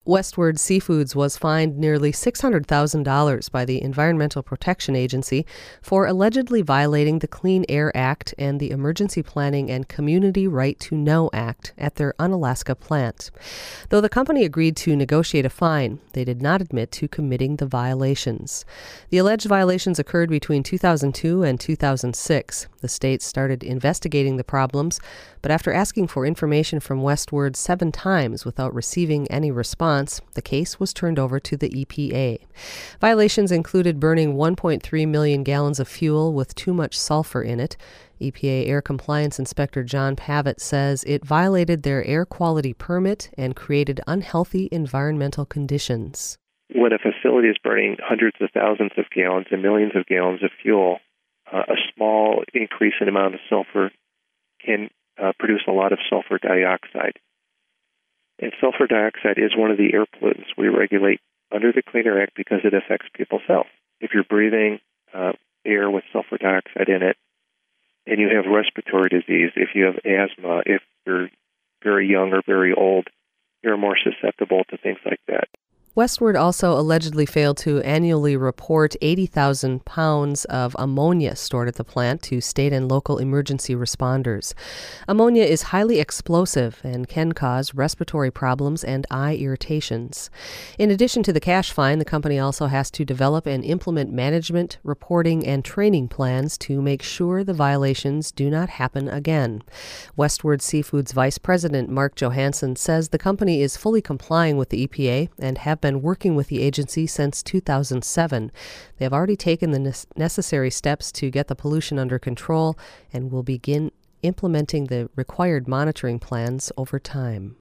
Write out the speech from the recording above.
Westward Seafoods was fined nearly $600,000 by the Environmental Protection Agency for allegedly violating the Clean Air Act and the Emergency Planning and Community Right to Know Act at their Unalaska plant. Though the company agreed to negotiate a fine, they did not admit to committing the violations. The alleged violations occurred between 2002 and 2006. The state started investigating the problems, but after asking for information from Westward 7 times without receiving any response, the case was turned over to the EPA. Violations included burning 1.3 million gallons of fuel with too much sulfur in it. EPA Air Compliance Inspector John Pavitt says it violated their air quality permit and created unhealthy environmental conditions. When a facility is burning hundreds of thousands of gallons and millions of gallons of fuel, a small increase in amount of sulfur can produce a lot of sulfur dioxide. And sulfur dioxide is one of the air pollutants we regulate under the Clean Air Act because it affects people's health. If you're breathing air with sulfur dioxide in it, and you have respiratory disease, if you have asthma, if you're very young or very old, you're more susceptible to things like that. Westward also allegedly failed to annually report 80,000 pounds of ammonia stored at the plant to state and local emergency responders. Ammonia is highly explosive and can cause respiratory problems and eye irritations. In addition to the cash fine, the company also has to develop and implement management, reporting, and training plans to make sure the violations do not happen again. Westward Seafoods Vice President Mark Johansson says the company is fully complying with the EPA and have been working with the agency since 2007. They have already taken the necessary steps to get the pollution under control and will begin implementing the required monitoring plans over time.